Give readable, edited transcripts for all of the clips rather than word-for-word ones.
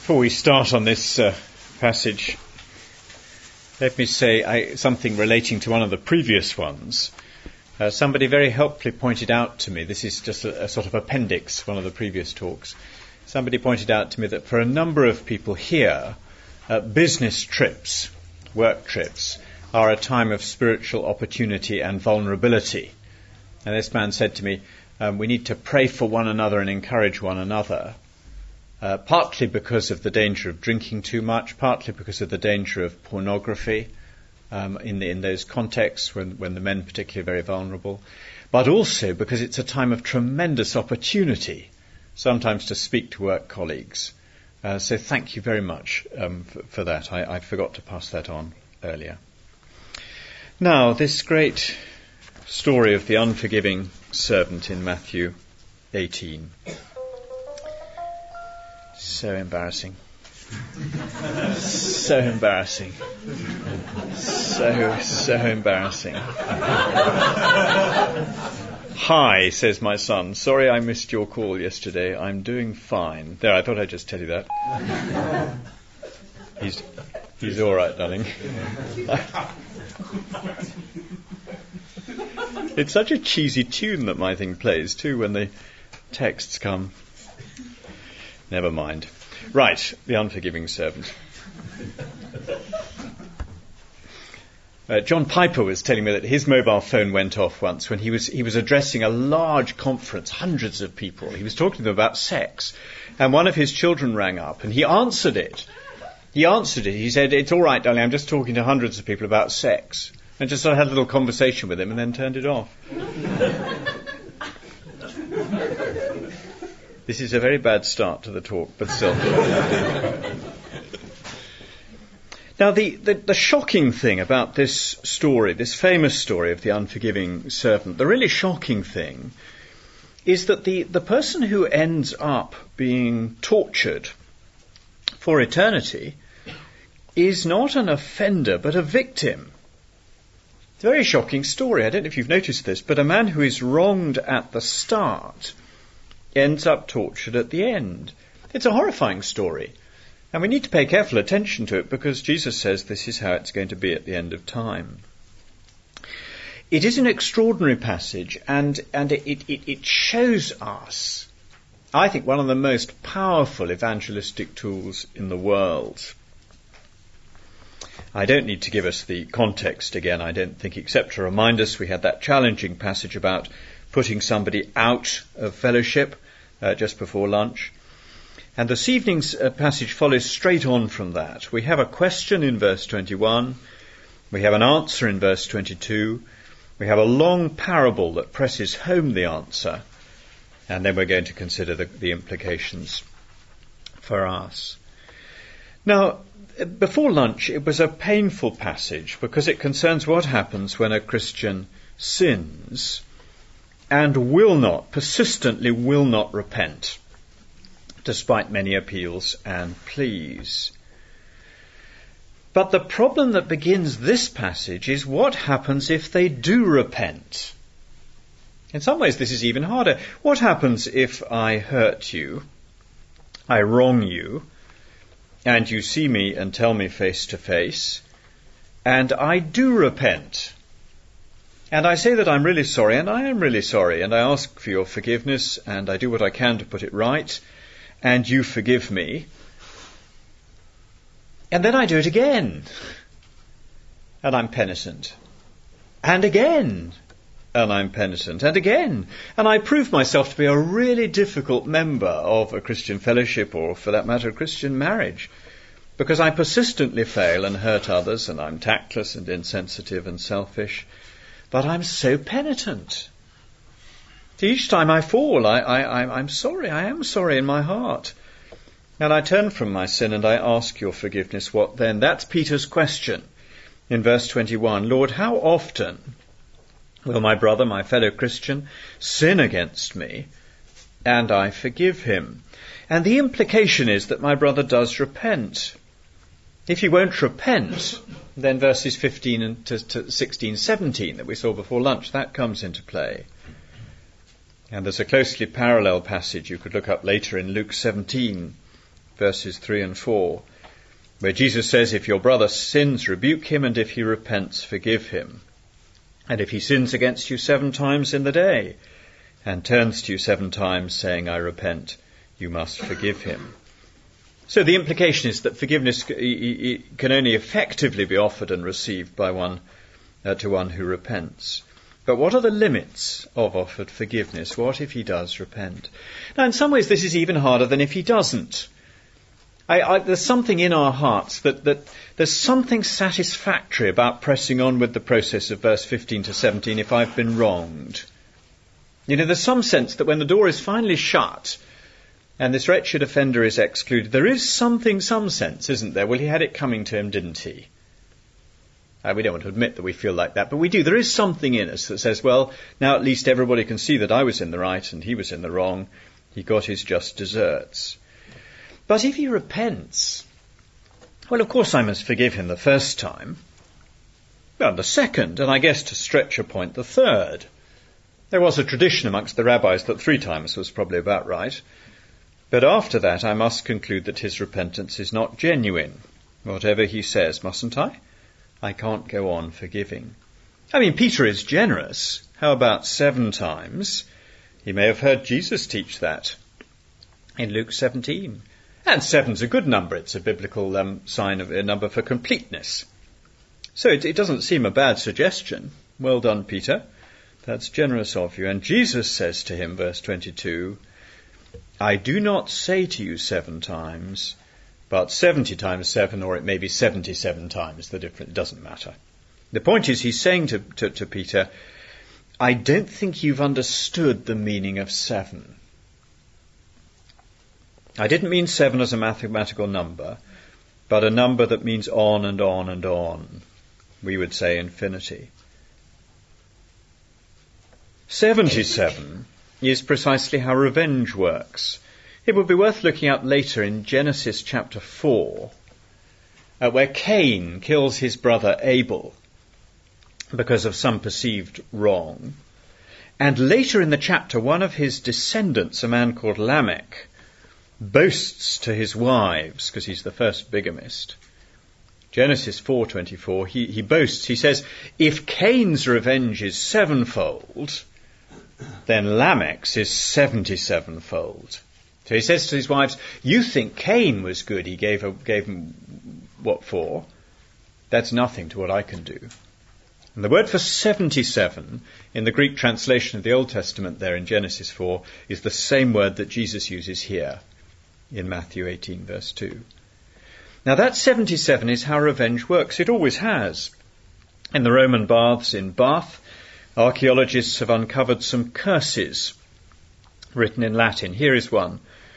Before we start on this passage, let me say something relating to one of the previous ones. Somebody very helpfully pointed out to me, this is just a sort of appendix, one of the previous talks. Somebody pointed out to me that for a number of people here, business trips, work trips, are a time of spiritual opportunity and vulnerability. And this man said to me, we need to pray for one another and encourage one another. Partly because of the danger of drinking too much, partly because of the danger of pornography in those contexts when the men particularly are very vulnerable, but also because it's a time of tremendous opportunity, sometimes to speak to work colleagues. So thank you very much for that. I forgot to pass that on earlier. Now, this great story of the unforgiving servant in Matthew 18. So embarrassing. So embarrassing. So embarrassing. Hi, says my son. Sorry I missed your call yesterday. I'm doing fine. There, I thought I'd just tell you that. He's all right, darling. It's such a cheesy tune that my thing plays, too, when the texts come. Never mind. Right, the unforgiving servant. John Piper was telling me that his mobile phone went off once when he was addressing a large conference, hundreds of people. He was talking to them about sex, and one of his children rang up, and he answered it. He said, "It's all right, darling, I'm just talking to hundreds of people about sex." And just sort of had a little conversation with him and then turned it off. This is a very bad start to the talk, but still. Now, the shocking thing about this story, this famous story of the unforgiving servant, the really shocking thing is that the person who ends up being tortured for eternity is not an offender, but a victim. It's a very shocking story. I don't know if you've noticed this, but a man who is wronged at the start ends up tortured at the end. It's a horrifying story. And we need to pay careful attention to it because Jesus says this is how it's going to be at the end of time. It is an extraordinary passage and it shows us, I think, one of the most powerful evangelistic tools in the world. I don't need to give us the context again, I don't think, except to remind us we had that challenging passage about putting somebody out of fellowship just before lunch. And this evening's passage follows straight on from that. We have a question in verse 21. We have an answer in verse 22. We have a long parable that presses home the answer. And then we're going to consider the implications for us. Now, before lunch, it was a painful passage because it concerns what happens when a Christian sins and persistently will not repent, despite many appeals and pleas. But the problem that begins this passage is what happens if they do repent. In some ways, this is even harder. What happens if I hurt you, I wrong you, and you see me and tell me face to face, and I do repent? And I say that I'm really sorry, and I am really sorry, and I ask for your forgiveness, and I do what I can to put it right, and you forgive me. And then I do it again, and I'm penitent. And again, and I'm penitent. And again, and I prove myself to be a really difficult member of a Christian fellowship, or for that matter, a Christian marriage, because I persistently fail and hurt others, and I'm tactless and insensitive and selfish. But I'm so penitent. Each time I fall, I'm sorry. I am sorry in my heart. And I turn from my sin and I ask your forgiveness. What then? That's Peter's question in verse 21. Lord, how often will my brother, my fellow Christian, sin against me and I forgive him? And the implication is that my brother does repent. If he won't repent, then verses 15 to 16, 17 that we saw before lunch, that comes into play. And there's a closely parallel passage you could look up later in Luke 17, verses 3 and 4, where Jesus says, if your brother sins, rebuke him, and if he repents, forgive him. And if he sins against you 7 times in the day, and turns to you 7 times saying, I repent, you must forgive him. So the implication is that forgiveness can only effectively be offered and received by one to one who repents. But what are the limits of offered forgiveness? What if he does repent? Now, in some ways, this is even harder than if he doesn't. There's something in our hearts that there's something satisfactory about pressing on with the process of verse 15 to 17 if I've been wronged. You know, there's some sense that when the door is finally shut and this wretched offender is excluded, there is some sense, isn't there? Well, he had it coming to him, didn't he? We don't want to admit that we feel like that, but we do. There is something in us that says, well, now at least everybody can see that I was in the right and he was in the wrong. He got his just deserts. But if he repents, well, of course I must forgive him the first time. Well, the second, and I guess to stretch a point, the third. There was a tradition amongst the rabbis that 3 times was probably about right. But after that, I must conclude that his repentance is not genuine. Whatever he says, mustn't I? I can't go on forgiving. I mean, Peter is generous. How about 7 times? He may have heard Jesus teach that in Luke 17. And 7's a good number. It's a biblical sign of a number for completeness. So it doesn't seem a bad suggestion. Well done, Peter. That's generous of you. And Jesus says to him, verse 22, I do not say to you 7 times, but 70 times 7, or it may be 77 times. It doesn't matter. The point is, he's saying to Peter, I don't think you've understood the meaning of 7. I didn't mean 7 as a mathematical number, but a number that means on and on and on. We would say infinity. 77 is precisely how revenge works. It would be worth looking at later in Genesis chapter 4, where Cain kills his brother Abel because of some perceived wrong. And later in the chapter, one of his descendants, a man called Lamech, boasts to his wives, because he's the first bigamist. Genesis 4:24, he boasts, he says, if Cain's revenge is 7-fold, then Lamech's is 77-fold. So he says to his wives, you think Cain was good, he gave him what for? That's nothing to what I can do. And the word for 77 in the Greek translation of the Old Testament there in Genesis 4 is the same word that Jesus uses here in Matthew 18, verse 2. Now that 77 is how revenge works. It always has. In the Roman baths in Bath, archaeologists have uncovered some curses written in Latin. Here is one.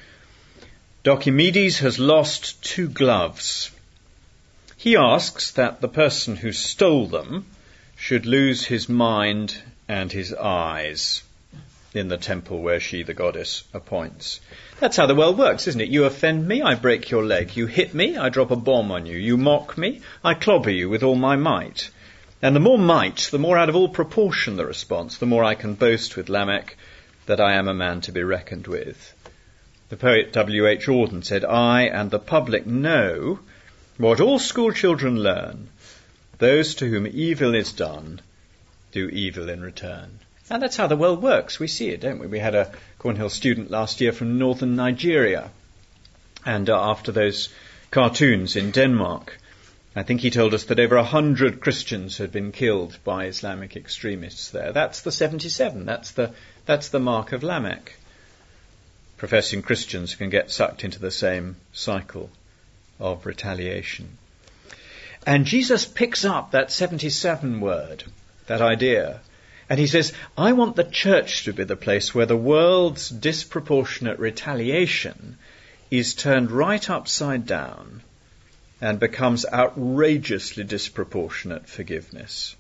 Dokimedes has lost 2 gloves. He asks that the person who stole them should lose his mind and his eyes in the temple where she, the goddess, appoints. That's how the world works, isn't it? You offend me, I break your leg. You hit me, I drop a bomb on you. You mock me, I clobber you with all my might. And the more might, the more out of all proportion the response, the more I can boast with Lamech that I am a man to be reckoned with. The poet W.H. Auden said, I and the public know what all school children learn. Those to whom evil is done do evil in return. And that's how the world works. We see it, don't we? We had a Cornhill student last year from northern Nigeria. And after those cartoons in Denmark, I think he told us that over 100 Christians had been killed by Islamic extremists there. That's the 77. That's the mark of Lamech. Professing Christians can get sucked into the same cycle of retaliation. And Jesus picks up that 77 word, that idea, and he says, I want the church to be the place where the world's disproportionate retaliation is turned right upside down and becomes outrageously disproportionate forgiveness.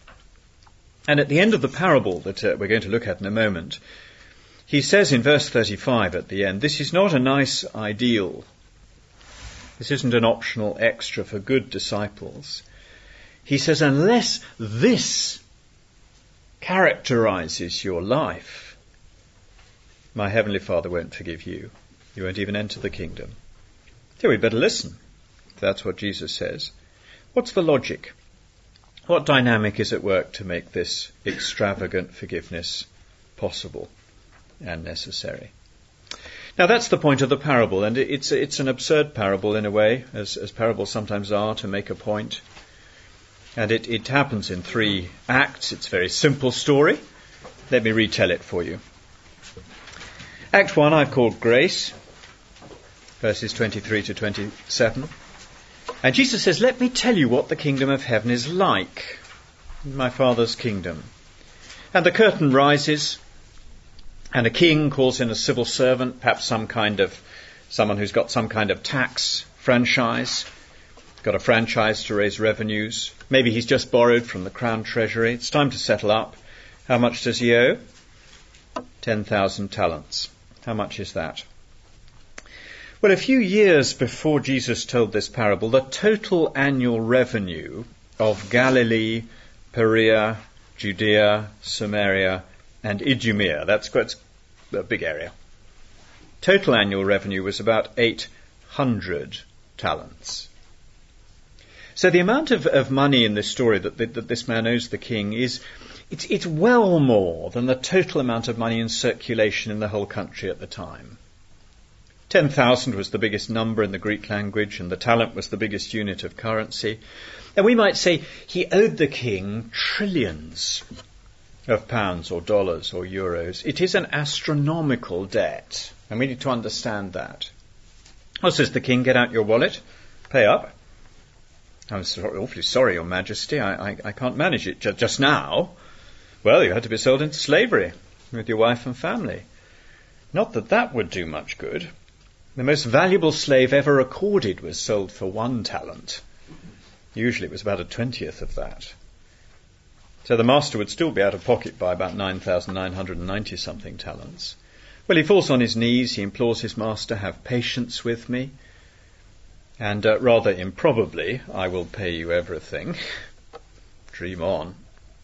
And at the end of the parable that we're going to look at in a moment, he says in verse 35 at the end, this is not a nice ideal. This isn't an optional extra for good disciples. He says, unless this characterizes your life, my Heavenly Father won't forgive you. You won't even enter the kingdom. So we'd better listen. That's what Jesus says. What's the logic? What dynamic is at work to make this extravagant forgiveness possible and necessary? Now that's the point of the parable, and it's an absurd parable in a way, as parables sometimes are, to make a point. And it happens in 3 acts. It's a very simple story. Let me retell it for you. Act 1 I've called Grace, verses 23 to 27. And Jesus says, let me tell you what the kingdom of heaven is like, my Father's kingdom. And the curtain rises, and a king calls in a civil servant, perhaps someone who's got some kind of tax franchise, got a franchise to raise revenues. Maybe he's just borrowed from the crown treasury. It's time to settle up. How much does he owe? 10,000 talents. How much is that? Well, a few years before Jesus told this parable, the total annual revenue of Galilee, Perea, Judea, Samaria, and Idumea, that's quite a big area. Total annual revenue was about 800 talents. So the amount of money in this story that this man owes the king it's well more than the total amount of money in circulation in the whole country at the time. 10,000 was the biggest number in the Greek language, and the talent was the biggest unit of currency. And we might say he owed the king trillions of pounds or dollars or euros. It is an astronomical debt, and we need to understand that. Well, says the king, get out your wallet, pay up. I'm awfully sorry, Your Majesty, I can't manage it just now. Well, you had to be sold into slavery with your wife and family. Not that would do much good. The most valuable slave ever recorded was sold for 1 talent. Usually it was about 1/20 of that. So the master would still be out of pocket by about 9,990 something talents. Well, he falls on his knees, he implores his master, have patience with me, and rather improbably, I will pay you everything. Dream on.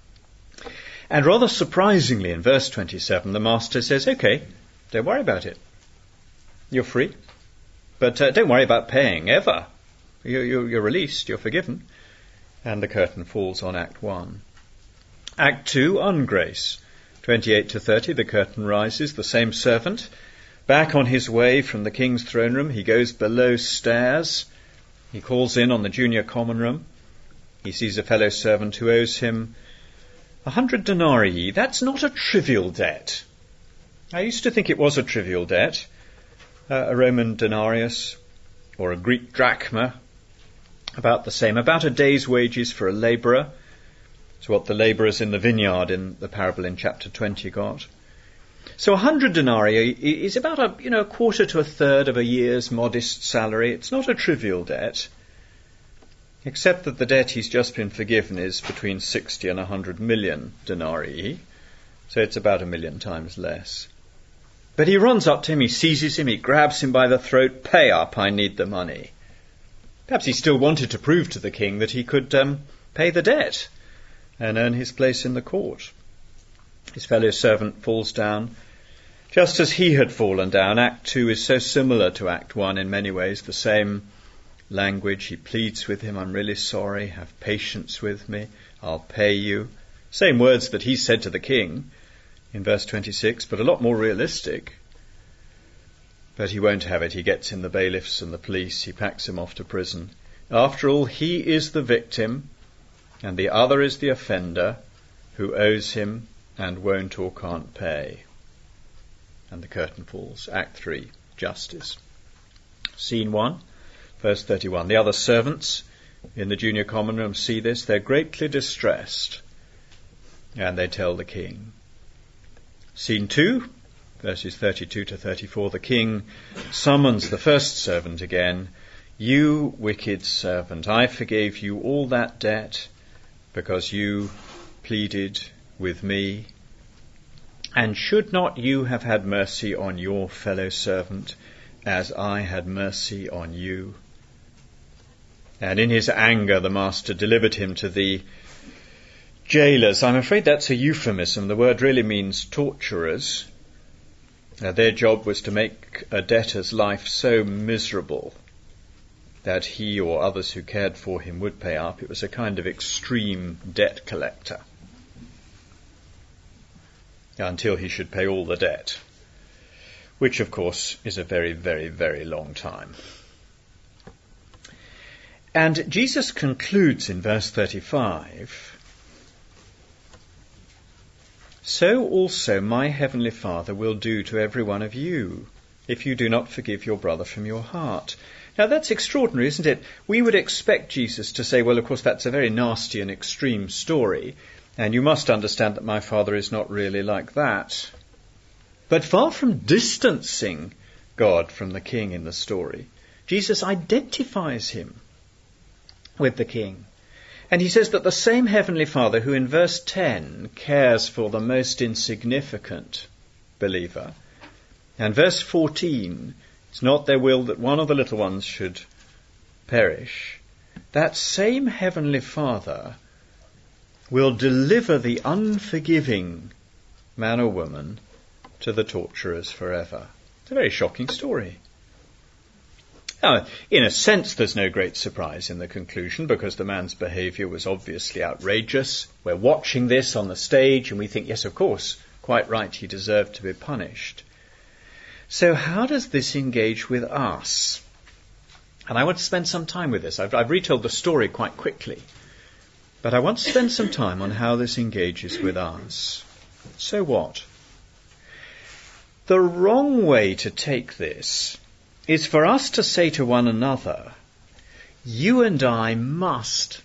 And rather surprisingly, in verse 27, the master says, okay, don't worry about it. You're free, but don't worry about paying, ever. You're released, you're forgiven. And the curtain falls on Act 1. Act 2, ungrace. 28 to 30, the curtain rises, the same servant, back on his way from the king's throne room, he goes below stairs, he calls in on the junior common room, he sees a fellow servant who owes him 100 denarii. That's not a trivial debt. I used to think it was a trivial debt. A Roman denarius or a Greek drachma, about the same, about a day's wages for a labourer. It's what the labourers in the vineyard in the parable in chapter 20 got. So 100 denarii is about a quarter to a third of a year's modest salary. It's not a trivial debt, except that the debt he's just been forgiven is between 60 and 100 million denarii, so it's about 1 million times less. But he runs up to him, he seizes him, he grabs him by the throat, pay up, I need the money. Perhaps he still wanted to prove to the king that he could pay the debt and earn his place in the court. His fellow servant falls down, just as he had fallen down. Act 2 is so similar to Act 1 in many ways, the same language. He pleads with him, I'm really sorry, have patience with me, I'll pay you. Same words that he said to the king in verse 26, but a lot more realistic. But he won't have it. He gets in the bailiffs and the police. He packs him off to prison. After all, he is the victim, and the other is the offender who owes him and won't or can't pay. And the curtain falls. Act 3, justice. Scene 1, verse 31. The other servants in the junior common room see this. They're greatly distressed, and they tell the king. Scene 2, verses 32 to 34, the king summons the first servant again. You wicked servant, I forgave you all that debt because you pleaded with me. And should not you have had mercy on your fellow servant as I had mercy on you? And in his anger the master delivered him to the jailers. I'm afraid that's a euphemism. The word really means torturers. Their job was to make a debtor's life so miserable that he or others who cared for him would pay up. It was a kind of extreme debt collector until he should pay all the debt, which of course is a very, very, very long time. And Jesus concludes in verse 35, "So also my heavenly Father will do to every one of you, if you do not forgive your brother from your heart." Now that's extraordinary, isn't it? We would expect Jesus to say, well, of course, that's a very nasty and extreme story, and you must understand that my Father is not really like that. But far from distancing God from the king in the story, Jesus identifies him with the king. And he says that the same heavenly Father who in verse 10 cares for the most insignificant believer, and verse 14, it's not their will that one of the little ones should perish, that same heavenly Father will deliver the unforgiving man or woman to the torturers forever. It's a very shocking story. Now, in a sense, there's no great surprise in the conclusion, because the man's behaviour was obviously outrageous. We're watching this on the stage and we think, yes, of course, quite right, he deserved to be punished. So how does this engage with us? And I want to spend some time with this. I've retold the story quite quickly, but I want to spend some time on how this engages with us. So what? The wrong way to take this is for us to say to one another, you and I must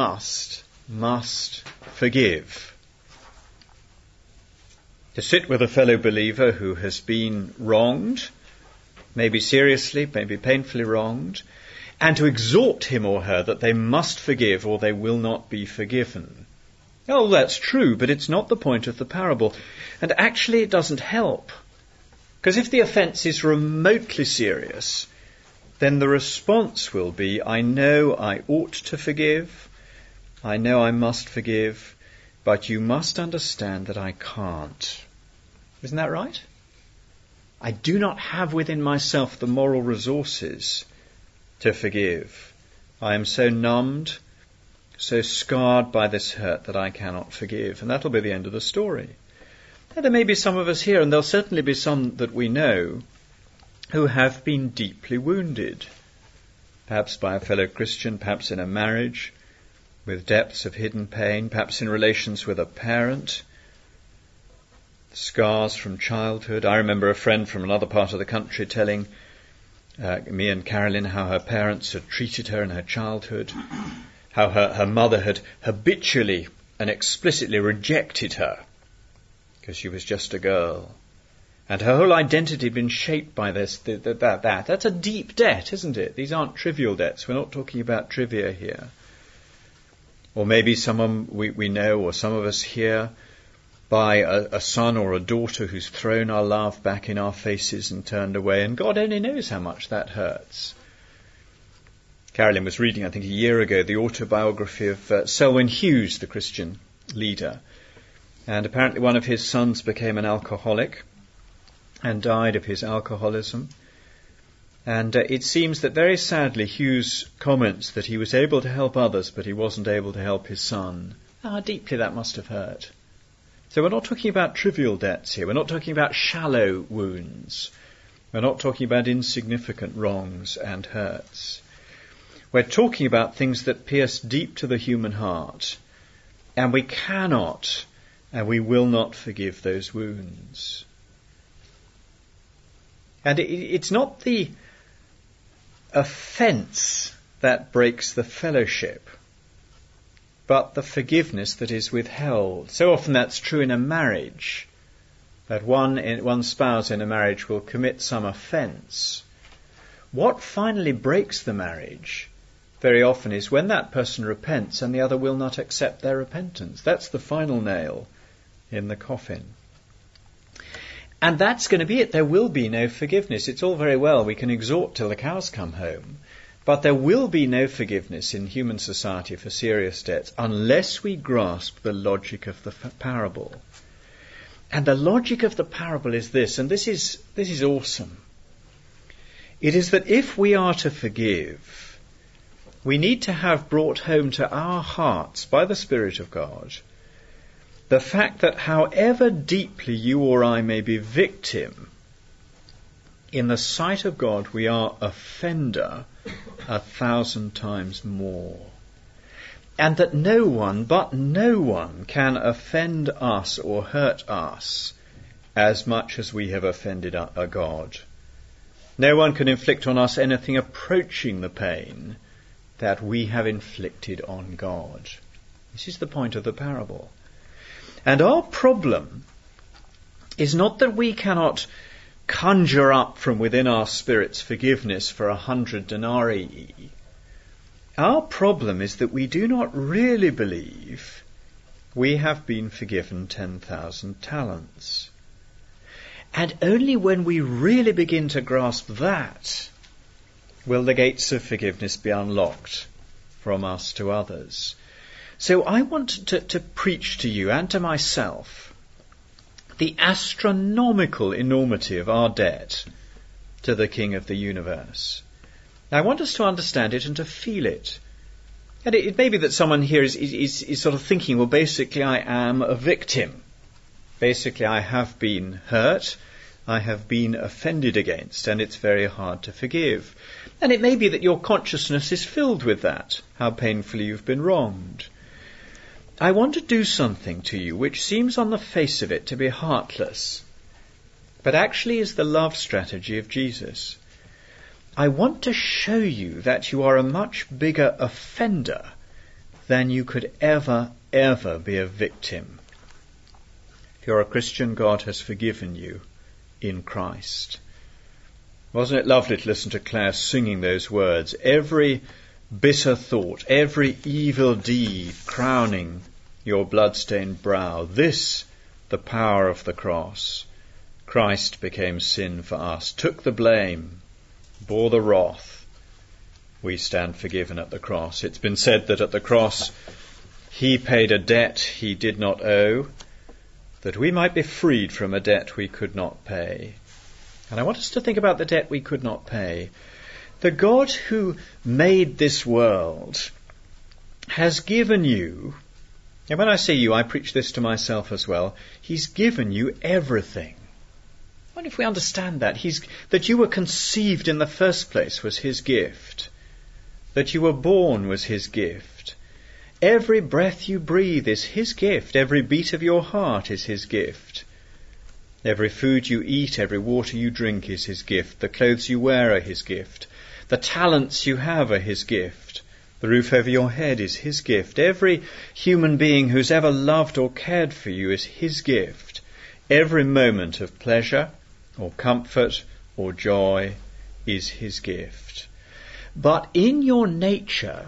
forgive. To sit with a fellow believer who has been wronged, maybe seriously, maybe painfully wronged, and to exhort him or her that they must forgive or they will not be forgiven. Oh, that's true, but it's not the point of the parable. And actually it doesn't help. Because if the offence is remotely serious, then the response will be, I know I ought to forgive, I know I must forgive, but you must understand that I can't. Isn't that right? I do not have within myself the moral resources to forgive. I am so numbed, so scarred by this hurt that I cannot forgive. And that'll be the end of the story. Now, there may be some of us here, and there'll certainly be some that we know, who have been deeply wounded, perhaps by a fellow Christian, perhaps in a marriage with depths of hidden pain, perhaps in relations with a parent, scars from childhood. I remember a friend from another part of the country telling me and Carolyn how her parents had treated her in her childhood, how her mother had habitually and explicitly rejected her because she was just a girl. And her whole identity had been shaped by this, that. That's a deep debt, isn't it? These aren't trivial debts. We're not talking about trivia here. Or maybe someone we know, or some of us here, by a son or a daughter who's thrown our love back in our faces and turned away, and God only knows how much that hurts. Carolyn was reading, I think a year ago, the autobiography of Selwyn Hughes, the Christian leader. And apparently one of his sons became an alcoholic and died of his alcoholism. And it seems that very sadly Hughes comments that he was able to help others, but he wasn't able to help his son. How deeply that must have hurt. So we're not talking about trivial debts here. We're not talking about shallow wounds. We're not talking about insignificant wrongs and hurts. We're talking about things that pierce deep to the human heart, and we cannot and we will not forgive those wounds. And it's not the offence that breaks the fellowship, but the forgiveness that is withheld. So often that's true in a marriage, that one spouse in a marriage will commit some offence. What finally breaks the marriage very often is when that person repents and the other will not accept their repentance. That's the final nail in the coffin. And that's going to be it. There will be no forgiveness. It's all very well. We can exhort till the cows come home. But there will be no forgiveness in human society for serious debts unless we grasp the logic of the parable. And the logic of the parable is this, and this is awesome. It is that if we are to forgive, we need to have brought home to our hearts by the Spirit of God the fact that however deeply you or I may be victim, in the sight of God we are offender 1,000 times more. And that no one can offend us or hurt us as much as we have offended a God. No one can inflict on us anything approaching the pain that we have inflicted on God. This is the point of the parable. And our problem is not that we cannot conjure up from within our spirits forgiveness for 100 denarii. Our problem is that we do not really believe we have been forgiven 10,000 talents. And only when we really begin to grasp that will the gates of forgiveness be unlocked from us to others. So I want to preach to you and to myself the astronomical enormity of our debt to the King of the universe. Now, I want us to understand it and to feel it. And it may be that someone here is sort of thinking, well, basically I am a victim. Basically I have been hurt, I have been offended against, and it's very hard to forgive. And it may be that your consciousness is filled with that, how painfully you've been wronged. I want to do something to you which seems on the face of it to be heartless, but actually is the love strategy of Jesus. I want to show you that you are a much bigger offender than you could ever be a victim. If you're a Christian, God has forgiven you in Christ. Wasn't it lovely to listen to Claire singing those words? Every bitter thought, every evil deed crowning your blood-stained brow. This, the power of the cross. Christ became sin for us, took the blame, bore the wrath. We stand forgiven at the cross. It's been said that at the cross he paid a debt he did not owe, that we might be freed from a debt we could not pay. And I want us to think about the debt we could not pay. The God who made this world has given you, and when I say you, I preach this to myself as well, he's given you everything. I wonder if we understand that. That you were conceived in the first place was his gift. That you were born was his gift. Every breath you breathe is his gift. Every beat of your heart is his gift. Every food you eat, every water you drink is his gift. The clothes you wear are his gift. The talents you have are his gift. The roof over your head is his gift. Every human being who's ever loved or cared for you is his gift. Every moment of pleasure or comfort or joy is his gift. But in your nature,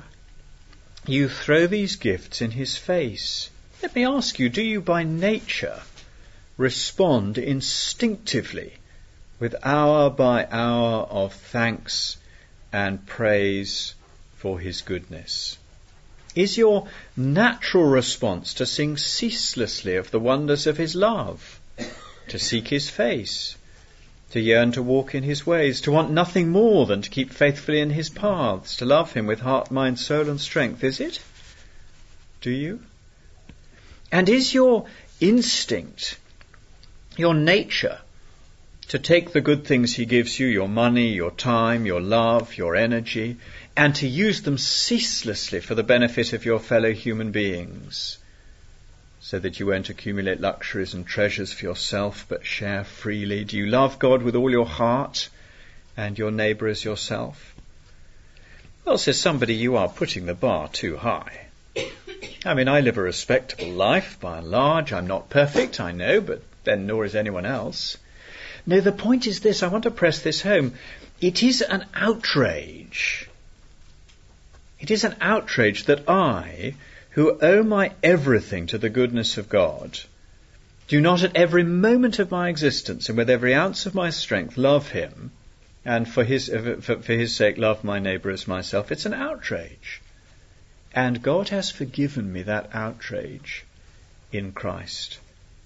you throw these gifts in his face. Let me ask you, do you by nature respond instinctively with hour by hour of thanks and praise for his goodness? Is your natural response to sing ceaselessly of the wonders of his love, to seek his face, to yearn to walk in his ways, to want nothing more than to keep faithfully in his paths, to love him with heart, mind, soul and strength? Is it? Do you? And is your instinct, your nature, to take the good things he gives you, your money, your time, your love, your energy, and to use them ceaselessly for the benefit of your fellow human beings, so that you won't accumulate luxuries and treasures for yourself, but share freely? Do you love God with all your heart and your neighbour as yourself? Well, says somebody, you are putting the bar too high. I mean, I live a respectable life by and large. I'm not perfect, I know, but then nor is anyone else. No, the point is this. I want to press this home. It is an outrage. It is an outrage that I, who owe my everything to the goodness of God, do not at every moment of my existence and with every ounce of my strength love him, and for his sake love my neighbour as myself. It's an outrage. And God has forgiven me that outrage in Christ.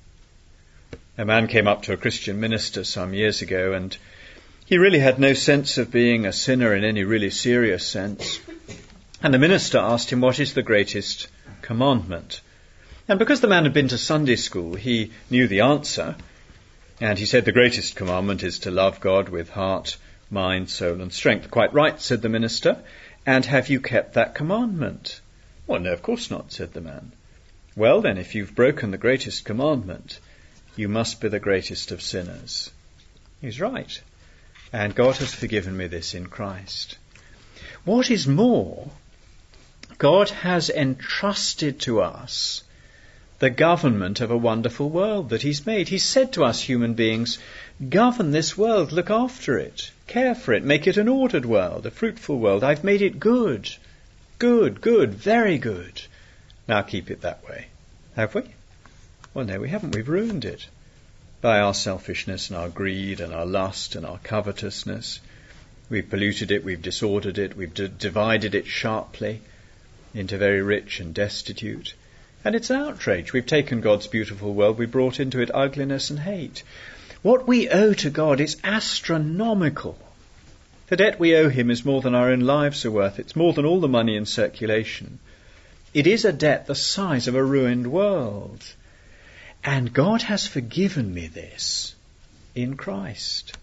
A man came up to a Christian minister some years ago, and he really had no sense of being a sinner in any really serious sense. And the minister asked him, what is the greatest commandment? And because the man had been to Sunday school, he knew the answer. And he said, the greatest commandment is to love God with heart, mind, soul and strength. Quite right, said the minister. And have you kept that commandment? Well, no, of course not, said the man. Well, then, if you've broken the greatest commandment, you must be the greatest of sinners. He's right. And God has forgiven me this in Christ. What is more, God has entrusted to us the government of a wonderful world that he's made. He said to us human beings, govern this world, look after it, care for it, make it an ordered world, a fruitful world. I've made it good, very good. Now keep it that way. Have we? Well, no, we haven't. We've ruined it by our selfishness and our greed and our lust and our covetousness. We've polluted it, we've disordered it, we've divided it sharply into very rich and destitute. And it's an outrage. We've taken God's beautiful world, we've brought into it ugliness and hate. What we owe to God is astronomical. The debt we owe him is more than our own lives are worth. It's more than all the money in circulation. It is a debt the size of a ruined world. And God has forgiven me this in Christ.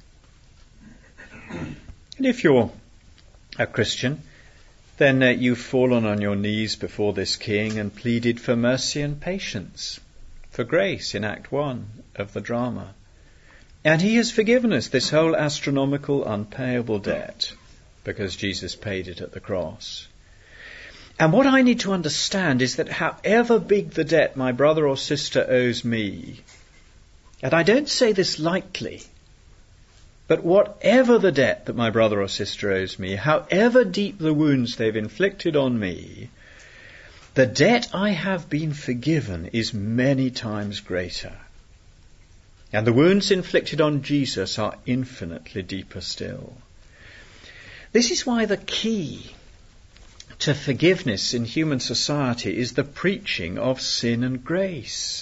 And if you're a Christian, then you've fallen on your knees before this King and pleaded for mercy and patience, for grace in Act 1 of the drama. And he has forgiven us this whole astronomical, unpayable debt because Jesus paid it at the cross. And what I need to understand is that however big the debt my brother or sister owes me, and I don't say this lightly, but whatever the debt that my brother or sister owes me, however deep the wounds they've inflicted on me, the debt I have been forgiven is many times greater. And the wounds inflicted on Jesus are infinitely deeper still. This is why the key to forgiveness in human society is the preaching of sin and grace.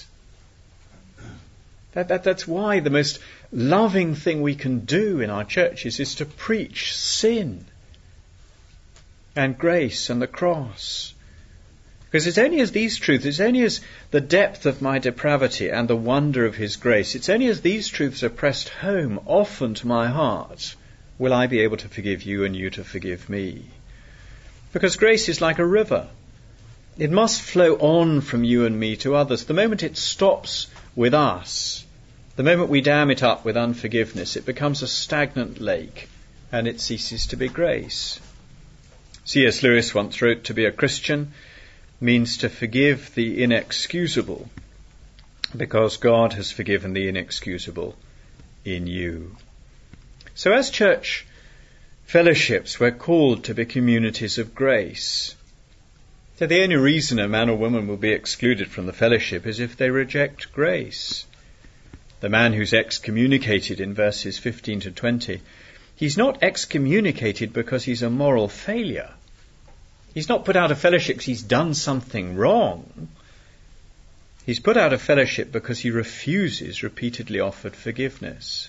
That's why the most loving thing we can do in our churches is to preach sin and grace and the cross. Because it's only as these truths, it's only as the depth of my depravity and the wonder of his grace, it's only as these truths are pressed home often to my heart will I be able to forgive you and you to forgive me. Because grace is like a river. It must flow on from you and me to others. The moment it stops with us, the moment we dam it up with unforgiveness, it becomes a stagnant lake and it ceases to be grace. C.S. Lewis once wrote, to be a Christian means to forgive the inexcusable because God has forgiven the inexcusable in you. So as church fellowships, we're called to be communities of grace. So the only reason a man or woman will be excluded from the fellowship is if they reject grace. The man who's excommunicated in verses 15 to 20, he's not excommunicated because he's a moral failure. He's not put out of fellowship because he's done something wrong. He's put out of fellowship because he refuses repeatedly offered forgiveness.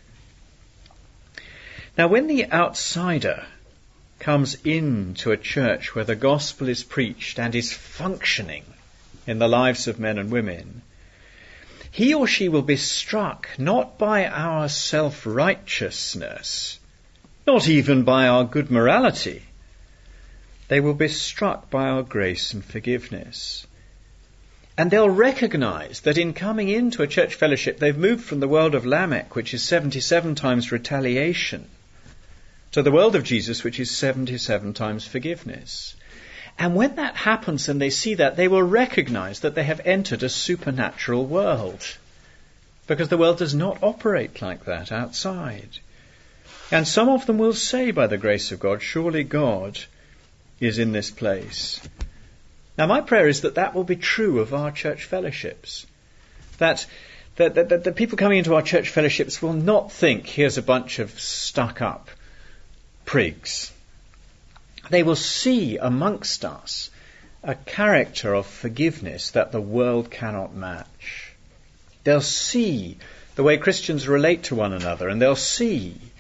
Now, when the outsider comes into a church where the gospel is preached and is functioning in the lives of men and women, he or she will be struck not by our self-righteousness, not even by our good morality. They will be struck by our grace and forgiveness. And they'll recognize that in coming into a church fellowship, they've moved from the world of Lamech, which is 77 times retaliation, to the world of Jesus, which is 77 times forgiveness. And when that happens and they see that, they will recognize that they have entered a supernatural world, because the world does not operate like that outside. And some of them will say, by the grace of God, surely God is in this place. Now, my prayer is that that will be true of our church fellowships. That the people coming into our church fellowships will not think, here's a bunch of stuck-up prigs. They will see amongst us a character of forgiveness that the world cannot match. They'll see the way Christians relate to one another, and they'll see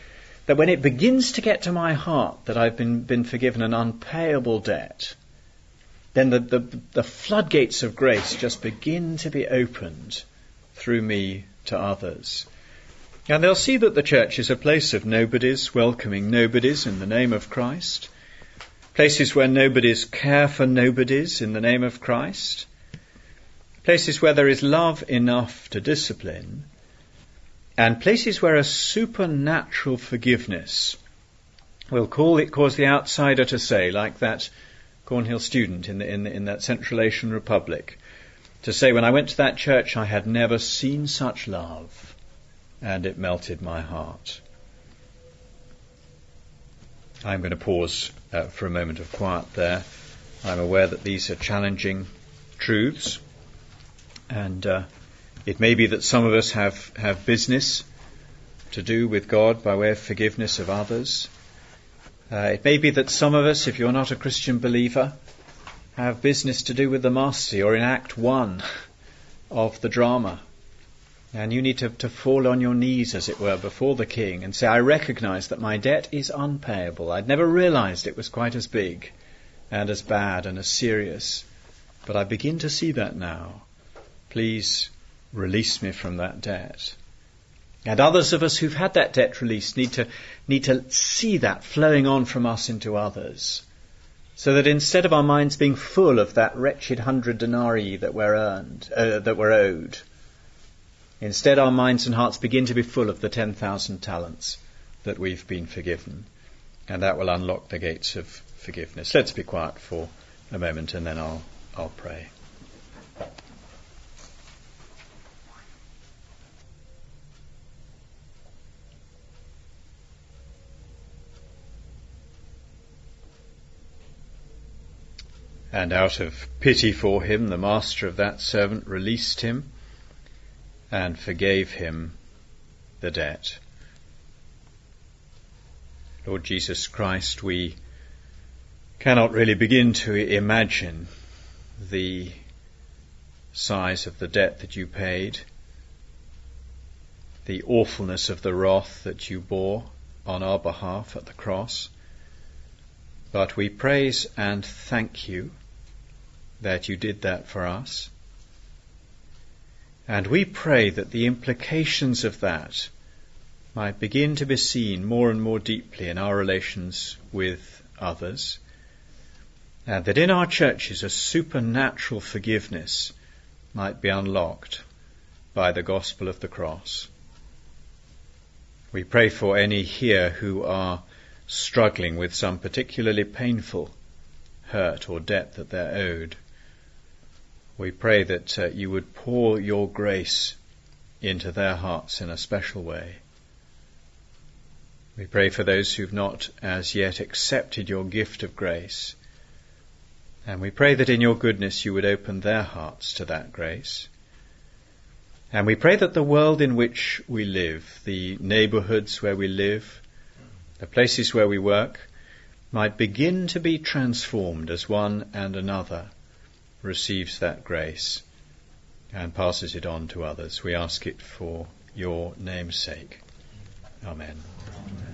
But when it begins to get to my heart that I've been forgiven an unpayable debt, then the floodgates of grace just begin to be opened through me to others. And they'll see that the church is a place of nobodies, welcoming nobodies in the name of Christ, places where nobodies care for nobodies in the name of Christ, places where there is love enough to discipline, and places where a supernatural forgiveness will cause the outsider to say, like that Cornhill student in that Central Asian Republic, to say, when I went to that church I had never seen such love, and it melted my heart. I'm going to pause for a moment of quiet there. I'm aware that these are challenging truths, and it may be that some of us have business to do with God by way of forgiveness of others. It may be that some of us, if you're not a Christian believer, have business to do with the Master. You're in Act 1 of the drama, and you need to fall on your knees, as it were, before the King and say, I recognise that my debt is unpayable. I'd never realised it was quite as big and as bad and as serious, but I begin to see that now. Please release me from that debt. And others of us who've had that debt released need to see that flowing on from us into others, so that instead of our minds being full of that wretched 100 denarii that we're owed, instead our minds and hearts begin to be full of the 10,000 talents that we've been forgiven, and that will unlock the gates of forgiveness. Let's be quiet for a moment, and then I'll pray. And out of pity for him, the master of that servant released him and forgave him the debt. Lord Jesus Christ, we cannot really begin to imagine the size of the debt that you paid, the awfulness of the wrath that you bore on our behalf at the cross. But we praise and thank you that you did that for us. And we pray that the implications of that might begin to be seen more and more deeply in our relations with others, and that in our churches a supernatural forgiveness might be unlocked by the gospel of the cross. We pray for any here who are struggling with some particularly painful hurt or debt that they're owed. We pray that you would pour your grace into their hearts in a special way. We pray for those who've not as yet accepted your gift of grace, and we pray that in your goodness you would open their hearts to that grace. And we pray that the world in which we live, the neighbourhoods where we live, the places where we work, might begin to be transformed as one and another receives that grace and passes it on to others. We ask it for your name's sake. Amen.